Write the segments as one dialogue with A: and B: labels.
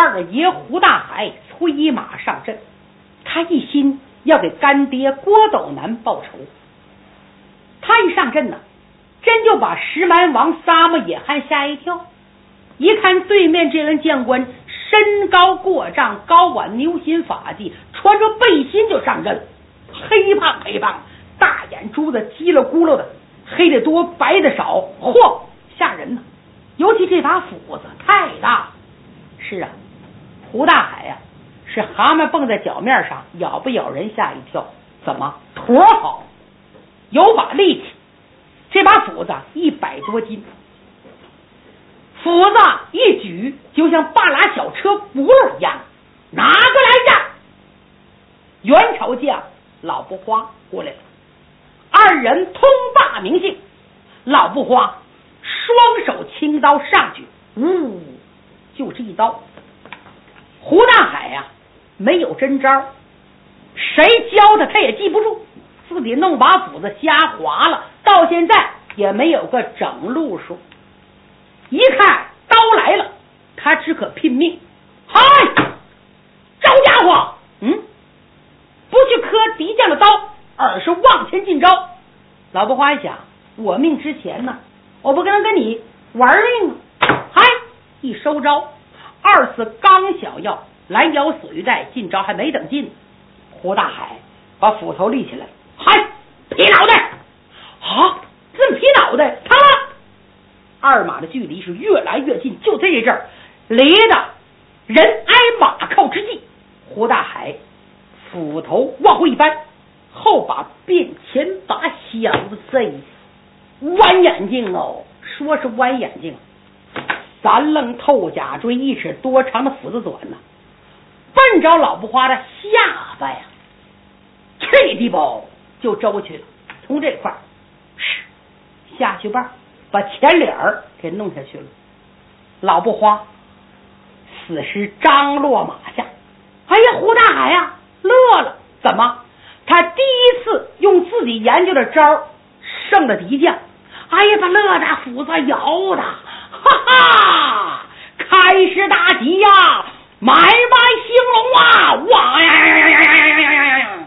A: 二爷胡大海催马上阵，他一心要给干爹郭斗南报仇。他一上阵呢，真就把石蛮王撒么野汉吓一跳。一看对面这员将官身高过丈，高挽牛心发髻，穿着背心就上阵，黑胖黑胖，大眼珠子叽里咕噜的，黑的多白的少，嚯，吓人呢。尤其这把斧子太大。是啊，胡大海呀，是蛤蟆蹦在脚面上，咬不咬人吓一跳？怎么坨好，有把力气？这把斧子100多斤，斧子一举就像半拉小车轱辘一样，拿过来呀！元朝将老不花过来了，二人通霸名姓。老不花双手轻刀上去，呜，就是一刀。胡大海呀，没有真招，谁教他他也记不住，自己弄把斧子瞎划了，到现在也没有个整路数。一看刀来了，他只可拼命。嗨，招家伙，不去磕敌将的刀，而是往前进招。老不花一想，我命之前呢，我不可能跟你玩命啊！嗨，一收招，二次刚想要拦腰死于带，进招还没等进，胡大海把斧头立起来，嗨，劈脑袋！啊，这劈脑袋，他了！二马的距离是越来越近，就在这阵儿，离的人挨马靠之际，胡大海斧头往后一扳，后把便前把小子弯眼睛哦，说是弯眼睛，三愣透甲锥1尺多长的斧子短呢，奔着老不花的下巴呀，这地包就周去了，从这块下去吧，把前脸给弄下去了。老不花死尸张落马下，哎呀，胡大海呀乐了，怎么？他第一次用自己研究的招胜了敌将，哎呀，他乐的斧子摇的，哈哈，开市大吉呀，买卖兴隆啊，哇呀！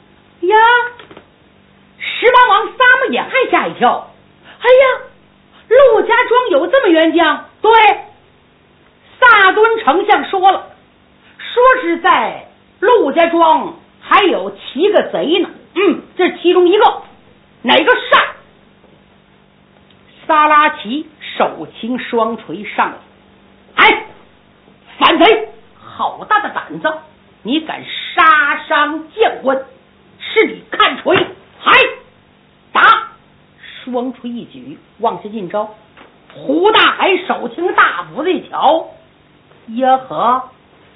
A: 石蛮王撒么也还吓一跳，哎呀，陆家庄有这么员将？对，萨敦丞相说了，说是在陆家庄还有7个贼呢。这其中一个，哪个善？萨拉奇手擎双锤上来，哎，反贼，好大的胆子！你敢杀伤将官，是你看锤，还打！双锤一举往下进招。胡大海手擎大斧子一瞧，呀呵，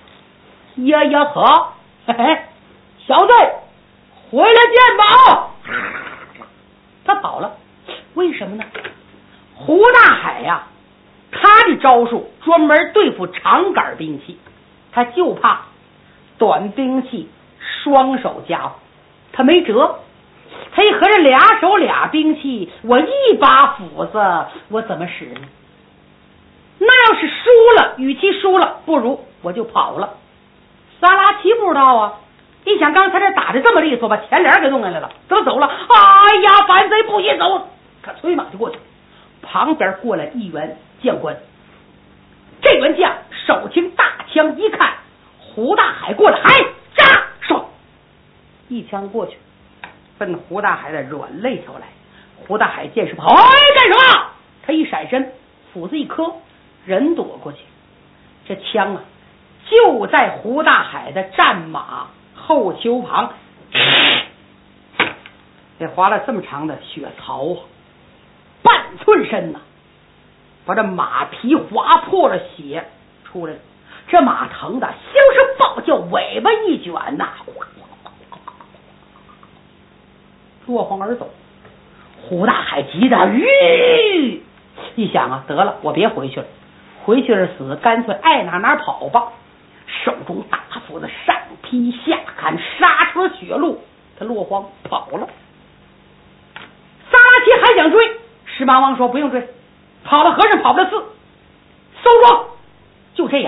A: 嘿嘿，小子，回来见吧！他跑了，为什么呢？胡大海呀，他的招数专门对付长杆兵器，他就怕短兵器双手家伙，他没辙。他一合着俩手俩兵器，我一把斧子，我怎么使呢？那要是输了，与其输了，不如我就跑了。萨拉奇不知道啊，一想刚才这打的这么利索，把前脸给弄下来了，都走了。哎呀，反贼不许走！他催马就过去，旁边过来一员将官，这员将手擎大枪，一看胡大海过来，哎，扎，说一枪过去，奔胡大海的软肋条来。胡大海见势跑，哎，干什么？他一闪身，斧子一磕，人躲过去。这枪啊，就在胡大海的战马后丘旁，这划了这么长的血槽啊，半寸深呐，把这马皮划破了，血出来了。这马疼的兴声暴叫，尾巴一卷呐，落荒而走。胡大海急得一想啊，得了，我别回去了，回去是死，干脆爱哪跑吧。手中大斧子上劈下砍，杀出了血路，他落荒跑了。萨拉奇还想追，石蛮王说不用追，跑了和尚跑不了寺，收庄。就这样，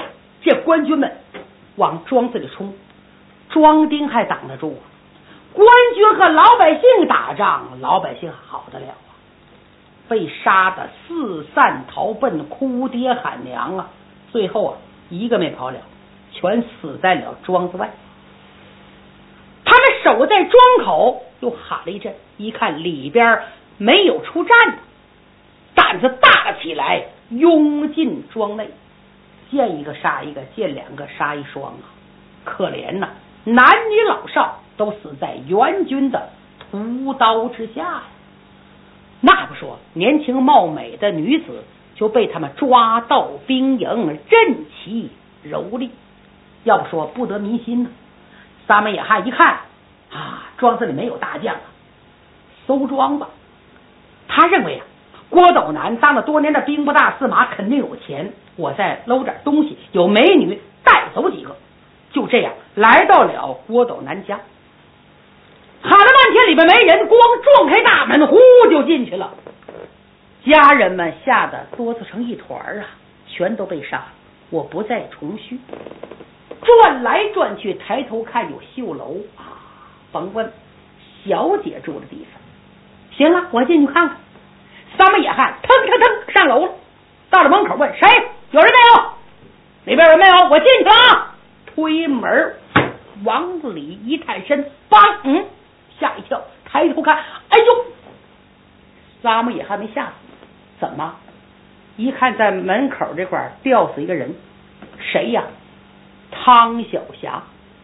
A: 这官军们往庄子里冲，庄丁还挡得住啊。官军和老百姓打仗，老百姓好得了啊，被杀得四散逃奔，哭爹喊娘啊，最后啊一个没跑了，全死在了庄子外。他们守在庄口，又喊了一阵，一看里边没有出战的，胆子大了起来，拥进庄内，见一个杀一个，见两个杀一双啊！可怜呐，男女老少都死在元军的屠刀之下呀。那不说，年轻貌美的女子就被他们抓到兵营，任其蹂躏。要不说不得民心呢。撒门野汉一看啊，庄子里没有大将啊，搜庄吧。他认为啊，郭斗南当了多年的兵部大司马，肯定有钱，我再搂点东西，有美女带走几个。就这样来到了郭斗南家，喊了半天里面没人，光撞开大门，呼就进去了。家人们吓得哆嗦成一团啊，全都被杀了。我不再重叙。转来转去，抬头看有绣楼啊，甭问，小姐住的地方。行了，我进去看看。撒门野汉腾腾腾上楼了，到了门口问谁有人没有？那边有人没有？我进去了啊！推门往里一探身，梆，吓一跳，抬头看，哎呦！撒门野汉没吓死，怎么？一看在门口这块吊死一个人，谁呀？汤小霞，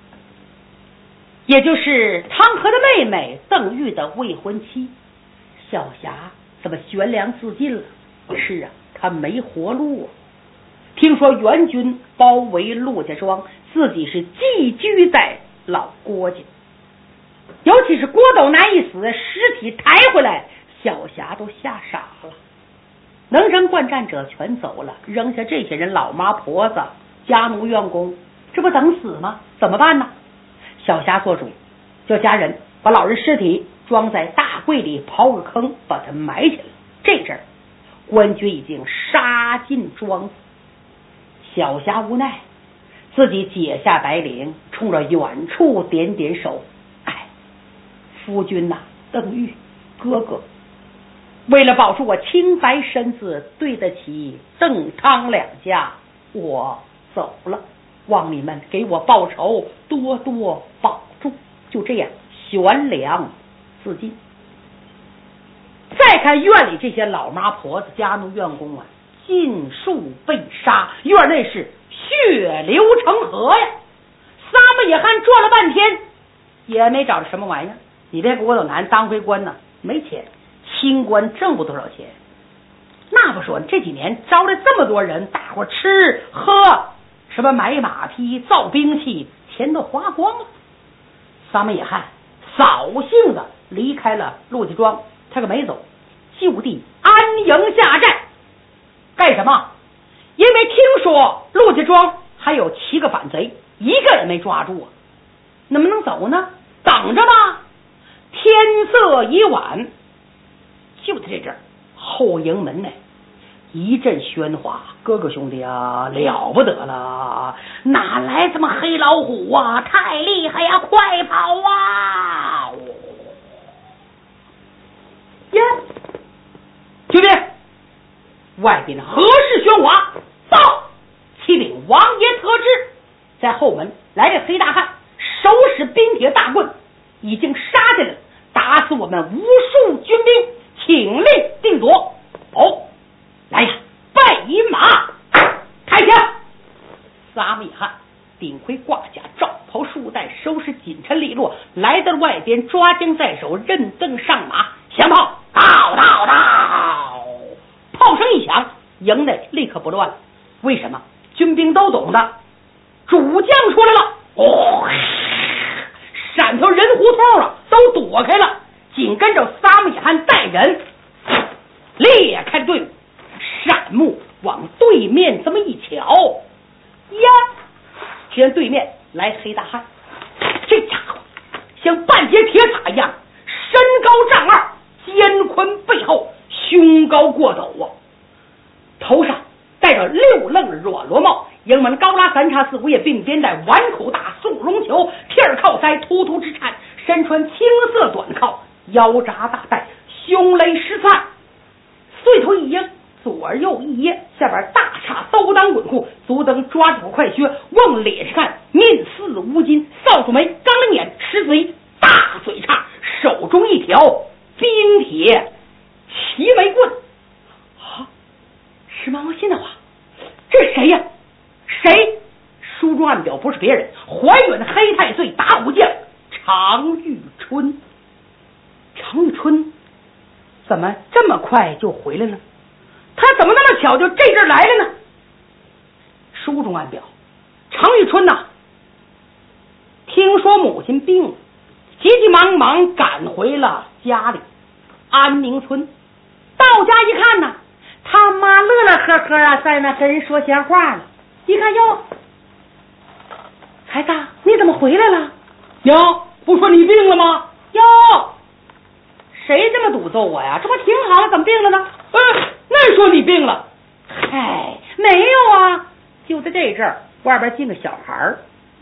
A: 也就是汤和的妹妹邓玉的未婚妻。小霞怎么悬梁自尽了？是啊，她没活路啊。听说元军包围陆家庄，自己是寄居在老郭家。尤其是郭斗南一死，尸体抬回来，小霞都吓傻了。能征惯战者全走了，扔下这些人，老妈婆子、家奴员工，这不等死吗？怎么办呢？小霞做主，叫家人把老人尸体装在大柜里，刨个坑把它埋起来。这阵儿官军已经杀进庄子，小霞无奈，自己解下带领，冲着远处点点手，哎，夫君呐，邓玉哥哥，为了保住我清白身子，对得起邓汤两家，我走了，望你们给我报仇，多多保重。就这样悬梁自尽。再看院里这些老妈婆子、家奴员工啊，尽数被杀，院内是血流成河呀。撒门野汉转了半天也没找着什么玩意儿。你这郭斗南当回官呢，没钱，清官挣不多少钱。那不说，这几年招来这么多人，大伙吃喝，什么买马匹、造兵器，钱都花光了。撒门野汉扫兴的离开了陆家庄，他可没走，就地安营下寨。干什么？因为听说陆家庄还有7个反贼，一个也没抓住啊，能不能走呢？等着吧。天色已晚，就在这阵儿，后营门内一阵喧哗，哥哥兄弟啊，了不得了，哪来这么黑老虎啊，太厉害呀，快跑啊！呀，兄弟，外边何事喧哗？报！启禀王爷特知，在后门来个黑大汉，手使冰铁大棍，已经杀进来了，打死我们无数军兵，请令定夺。哦，来呀，拜银马，开枪！撒门野汉顶盔挂甲，罩袍束带，收拾紧陈利落，来到外边，抓将在手，任凳上马，响炮，到！炮声一响，营内立刻不乱了。为什么？军兵都懂的，主将出来了。哦，闪条人胡同了，都躲开了。紧跟着撒门野汉带人裂开队伍，闪目往对面这么一瞧，呀，见对面来黑大汉，这家伙像半截铁塔一样，身高丈2，肩宽背厚，胸高过斗啊，头上戴着6愣软罗帽， 营门高拉三叉四五也并肩带，碗口大送龙球，贴儿靠腮，突突直颤，身穿青色短靠，腰扎大带，胸勒十窜，随头一迎，左右一掖，下边大叉刀裆滚裤，足蹬抓住快靴，往脸上看，面似乌金，扫帚眉，钢铃眼，吃嘴大嘴叉，手中一条冰铁齐眉棍。啊，石毛心的话，这是谁呀？谁？书中暗表不是别人，怀远黑太岁打武将常遇春。常遇春怎么这么快就回来了？他怎么那么巧就这阵来了呢？书中暗表，常遇春呐，听说母亲病了，急急忙忙赶回了家里安宁村。到家一看呢，他妈乐乐呵呵啊，在那跟人说闲话呢。一看哟，孩子，你怎么回来了？哟，不说你病了吗？哟，谁这么赌咒我呀？这不挺好了，怎么病了呢？那说你病了？嗨，没有啊，就在这阵儿，外边进个小孩儿。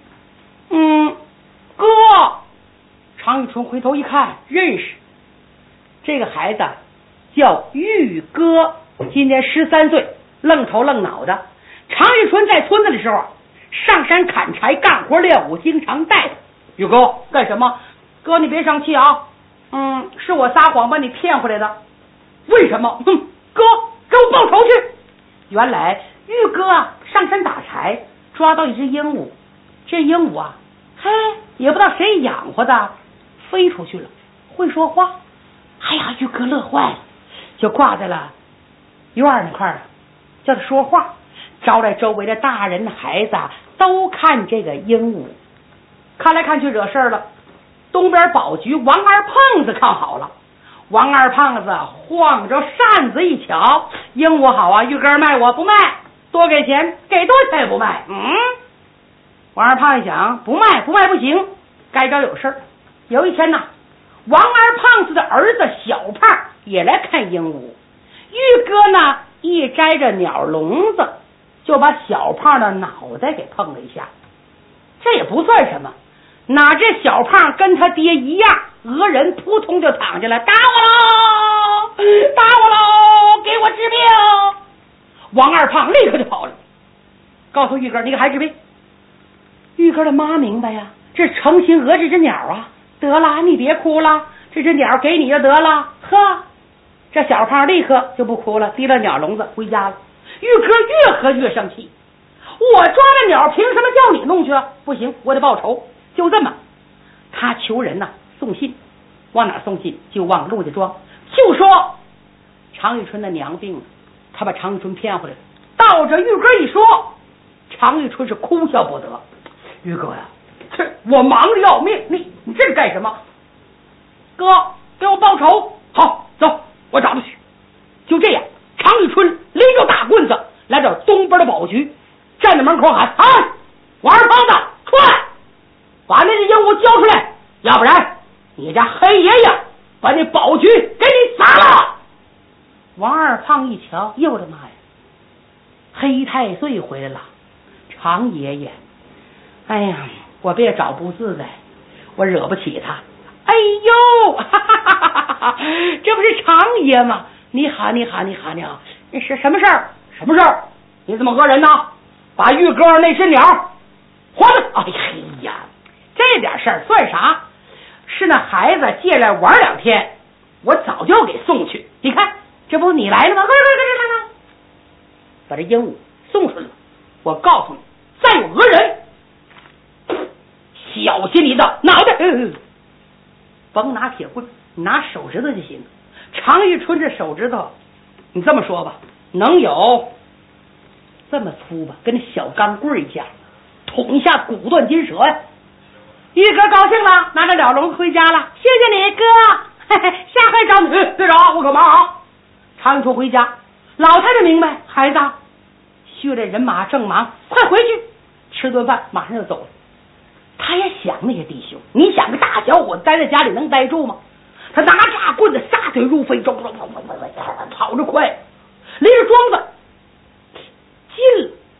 A: 哥，常玉春回头一看，认识这个孩子叫玉哥，今年13岁，愣头愣脑的。常玉春在村子的时候，上山砍柴干活练武，经常带他。玉哥干什么？哥，你别生气啊。是我撒谎把你骗回来的。为什么？哥，给我报仇去。原来玉哥上山打柴，抓到一只鹦鹉。这鹦鹉啊，也不知道谁养活的，飞出去了，会说话。哎呀，玉哥乐坏了，就挂在了院那块儿，叫他说话，招来周围的大人孩子都看这个鹦鹉。看来看去惹事了，东边保局王二胖子看好了。王二胖子晃着扇子一瞧，鹦鹉好啊，玉哥卖我不卖，多给钱，给多少钱也不卖。王二胖一想，不卖不行，该找有事儿。有一天呢，王二胖子的儿子小胖也来看鹦鹉，玉哥呢一摘着鸟笼子，就把小胖的脑袋给碰了一下。这也不算什么，哪知小胖跟他爹一样，讹人扑通就躺下了，打我喽，给我治病。王二胖立刻就跑了，告诉玉哥，你给孩子治病。玉哥的妈明白呀，这诚心讹这只鸟啊，得了，你别哭了，这只鸟给你就得了。这小胖立刻就不哭了，提了鸟笼子回家了。玉哥越喝越生气，我抓了鸟，凭什么叫你弄去？不行，我得报仇。就这么，他求人呐，送信。往哪送信？就往陆家庄，就说常玉春的娘病了，他把常玉春骗回来了。到这玉哥一说，常玉春是哭笑不得。玉哥呀，这我忙着要命，你这是干什么？哥，给我报仇。好，走，我找他去。就这样，常玉春拎着大棍子来到东边的保局，站在门口喊：王二胖子，出来，把那只鹦鹉交出来，要不然你这黑爷爷把那保局给你砸了。王二胖一瞧，哟我的妈呀，黑太岁回来了，常爷爷，哎呀，我别找不自在，我惹不起他。哎呦，这不是常爷吗？你好，那是什么事儿？什么事儿？你怎么讹人呢？把玉哥那只鸟还了。哎呀，这点事儿算啥？是那孩子借来玩2天，我早就给送去。你看，这不你来了吗？快，把这鹦鹉送出来了。我告诉你，再有讹人，小心你的脑袋。甭拿铁棍，拿手指头就行。常玉春这手指头，你这么说吧，能有这么粗吧，跟那小钢棍一样，捅一下骨断筋折呀。玉哥高兴了，拿着鸟笼回家了。谢谢你哥，下回找你。队长，我可忙啊。常玉春回家，老太太明白，孩子训练人马正忙，快回去吃顿饭，马上就走了。他也想那些弟兄，你想个大小伙子待在家里能待住吗？他拿着棍子撒腿如飞，跑着快，离着庄子近了，发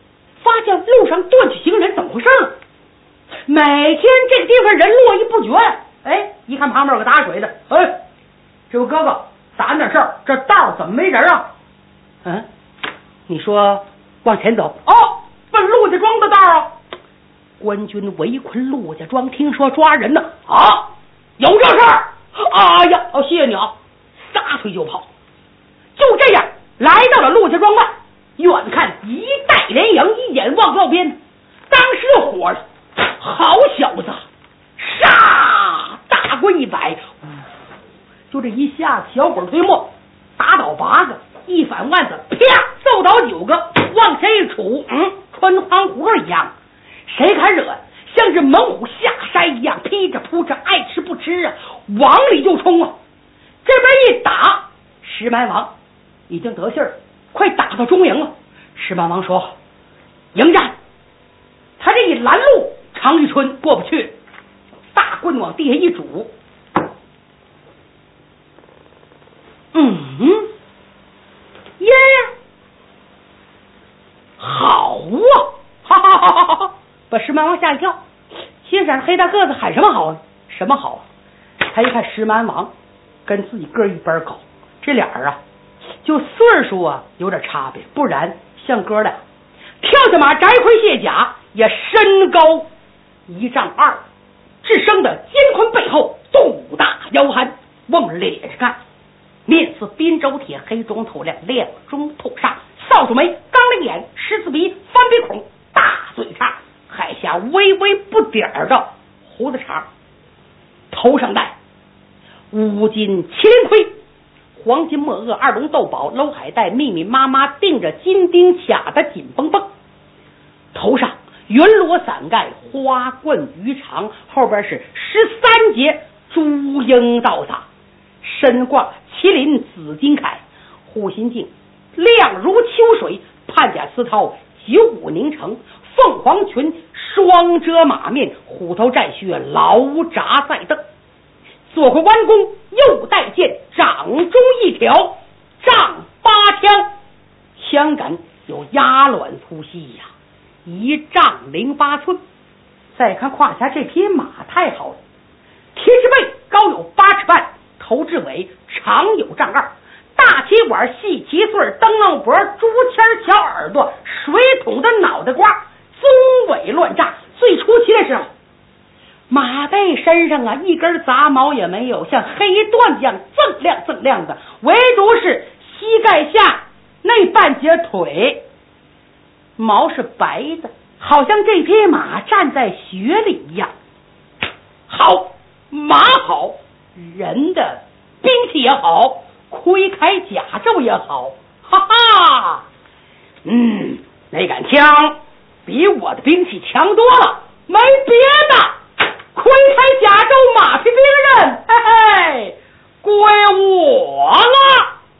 A: 发现路上断去行人，怎么回事呢？每天这个地方人络绎不绝，哎，一看旁边有个打水的，哎，这位哥哥，咋点事儿？这道怎么没人啊？嗯，你说往前走，哦，奔陆家庄的道啊。官军围困陆家庄，听说抓人呢，啊，有这事儿？哎呀，哦，谢谢你啊，撒腿就跑。就这样来到了陆家庄外，远看一带连营，一眼望到边，当时就火了，好小子，杀！大棍一摆，就这一下子，小鬼推磨，打倒8个，一反腕子，啪，揍倒9个，往前一杵，穿行活一样，谁敢惹？像是猛虎下山一样，劈着扑着，爱吃不吃啊，往里就冲啊！这边一打，石蛮王已经得信儿，快打到中营了。石蛮王说：“迎战！”他这一拦路，常遇春过不去，大棍往地下一拄，耶，好啊！哈哈哈哈哈！把石蛮王吓一跳，心想黑大个子喊什么好呢？什么好啊？他一看石蛮王跟自己个一般高，这俩人啊，就岁数啊有点差别，不然像哥俩。跳下马，摘盔卸甲，也身高1丈2，只生的肩宽背厚，肚大腰憨，往脸上看，面似滨州铁，黑中透亮，亮中透煞，扫帚眉，钢铃眼，狮子鼻，翻鼻孔，大嘴叉，海下微微不点的胡子茬，头上戴5金麒麟盔，黄金墨鳄，2龙斗宝，搂海带，密密麻麻钉着金钉卡的紧绷绷，头上云罗伞盖，花棍鱼肠，后边是13节朱缨倒洒，身挂麒麟紫金铠，护心镜亮如秋水，判甲丝绦95凝成，凤凰裙双遮马面，虎头战靴劳扎在蹬，左回弯弓，右带剑，掌中一条，丈8枪，枪杆有鸭卵粗细呀，1丈08寸。再看胯下这匹马太好了，蹄之背高有8尺半，头至尾长有丈2，大旗管，细旗穗，灯笼脖，竹签小耳朵，水桶的脑袋瓜，棕尾乱炸。最出奇的是马背身上啊一根杂毛也没有，像黑缎子一样锃亮锃亮的，唯独是膝盖下那半截腿毛是白的，好像这匹马站在雪里一样。好，马好，人的兵器也好，盔铠甲胄也好，哈哈，那杆枪比我的兵器强多了，没别的，